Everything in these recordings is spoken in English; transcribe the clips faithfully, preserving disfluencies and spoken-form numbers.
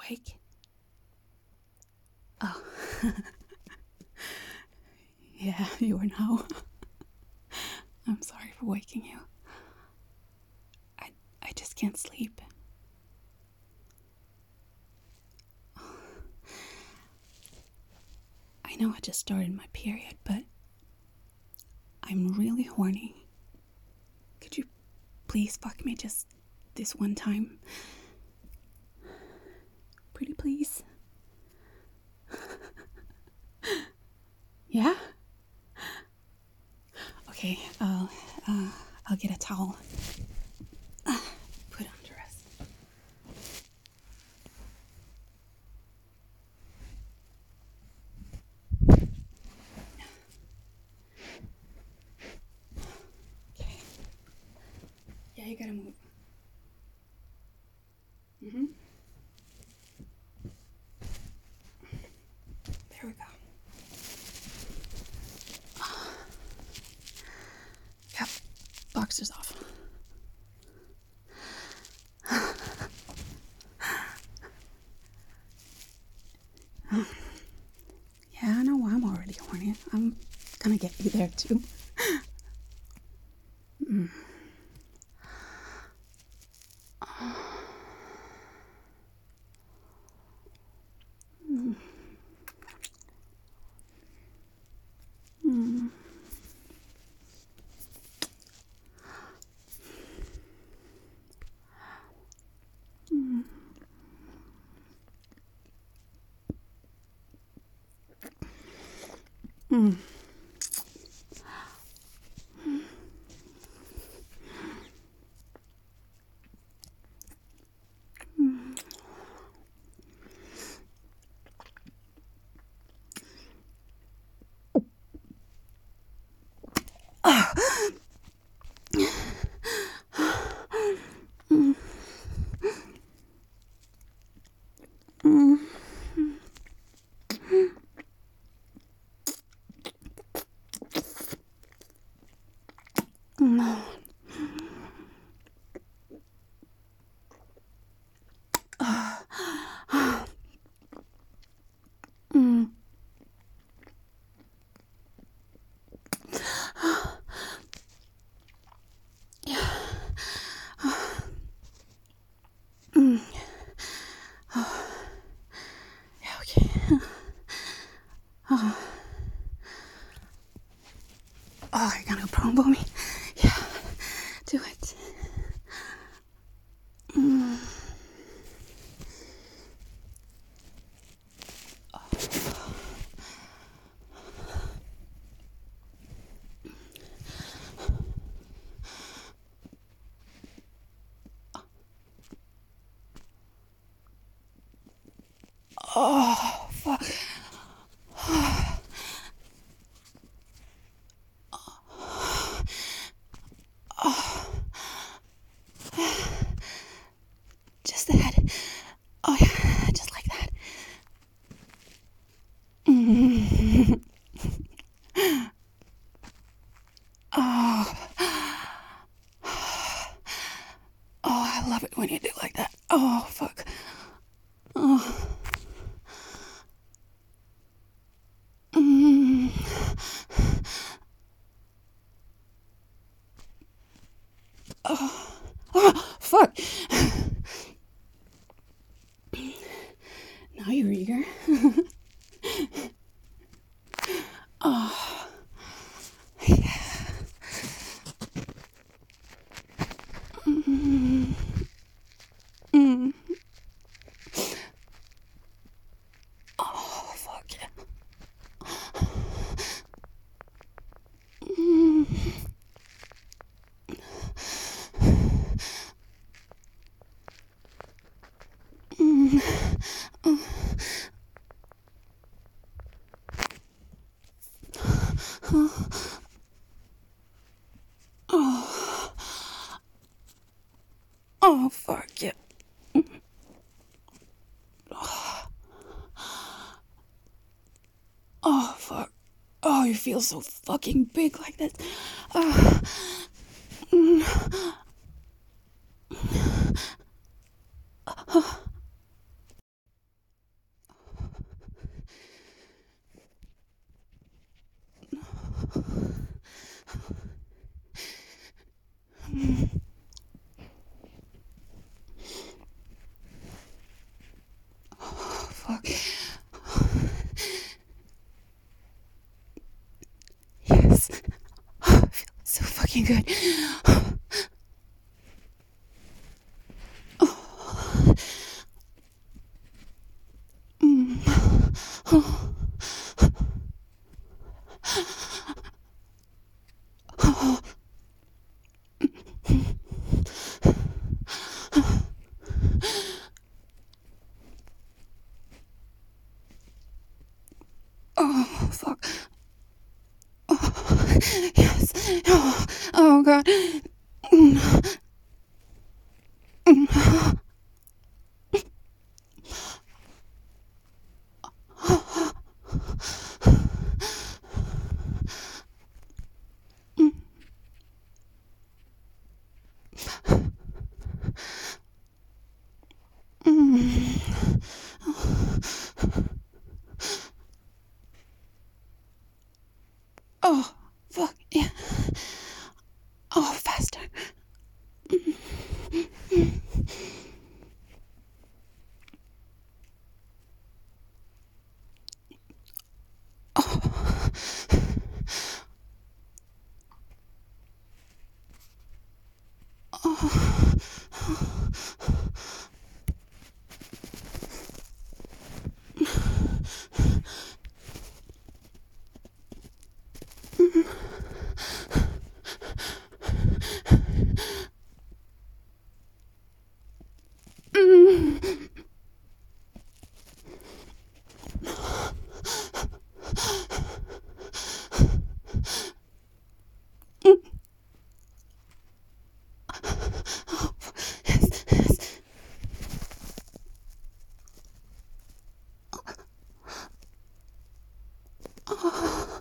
awake? Oh. Yeah, you are now. I'm sorry for waking you. I, I just can't sleep. I know I just started my period, but I'm really horny. Could you please fuck me just this one time? Pretty please? Yeah? Okay, I'll, uh, I'll get a towel. Uh, put on dress. Okay. Yeah, you gotta move. Mm-hmm. There we go. Yep, boxers off. Yeah, I know I'm already horny. I'm gonna get you there too. Mm. Mm. Mm. Mm. Mm. Mm. Mm. Mm. Mm. Yeah, okay. Oh, oh, you're gonna promo me? Yeah, do it. Mm. Oh, fuck. Just the head. Oh, yeah, just like that. Mm. Oh. Oh, I love it when you do like that. Oh, fuck. Oh. Mm. Oh. Oh, fuck. Now you're eager. Oh. Yeah. Mm. Mm. Oh, fuck yeah. Mm. Mm. Oh. Oh. Oh, fuck yeah. Oh, fuck. Oh, you feel so fucking big like that. Oh. Mm. Oh, fuck. Yes. Oh, I feel so fucking good. Oh. Mm. Oh. Oh. Oh, fuck. Oh, yes. Oh, oh God. Mm. Mm. Mm. Oh, fuck, yeah. Oh, faster. Oh. Oh. Mm. Yes, yes. Oh.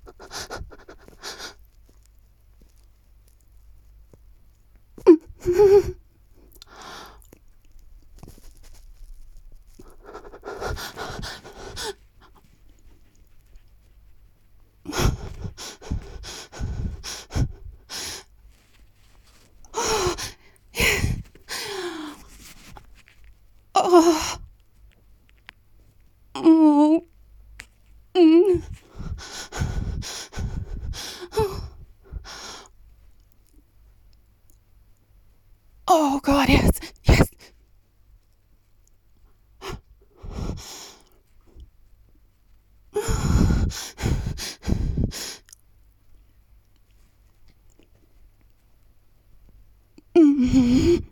Oh. Oh. Mm. Oh God, yes, yes. Mm.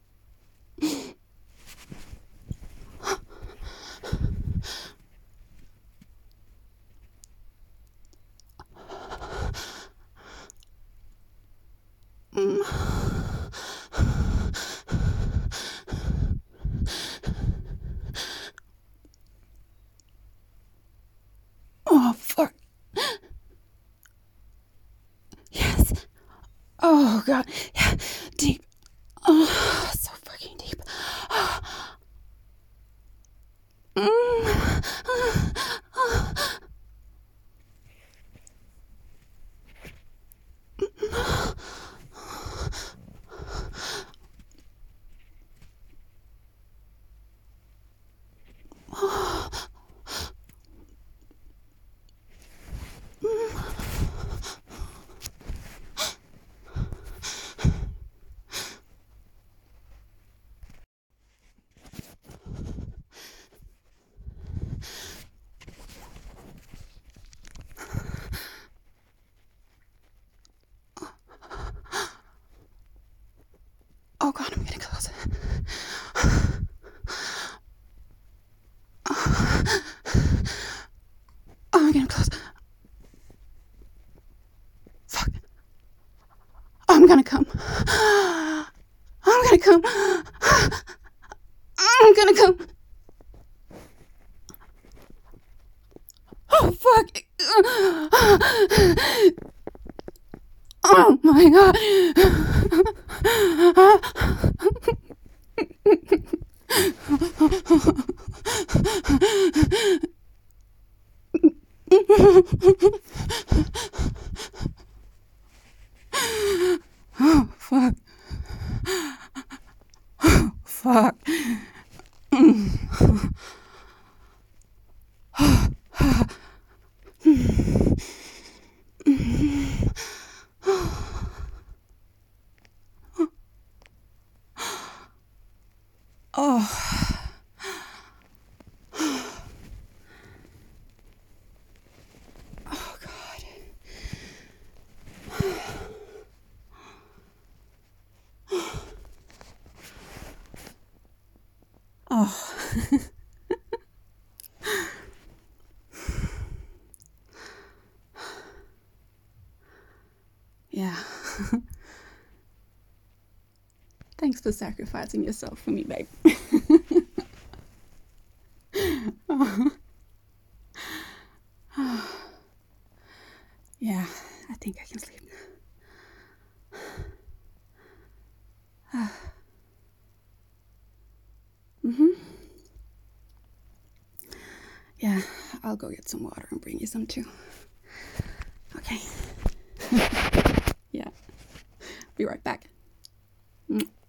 Mm. Oh fuck. Yes. Oh God. Yeah. Deep. Oh, so fucking deep. Mm. Oh God, I'm getting close. Oh, I'm getting close. Fuck. I'm gonna come. I'm gonna come. I'm gonna come. Oh fuck. Oh my God. fuck. Fuck. Mm. Oh. Oh, God. Oh. Yeah. Thanks for sacrificing yourself for me, babe. Oh. Yeah, I think I can sleep now. Mm-hmm. Yeah, I'll go get some water and bring you some too. Okay. Yeah. Be right back. Mm.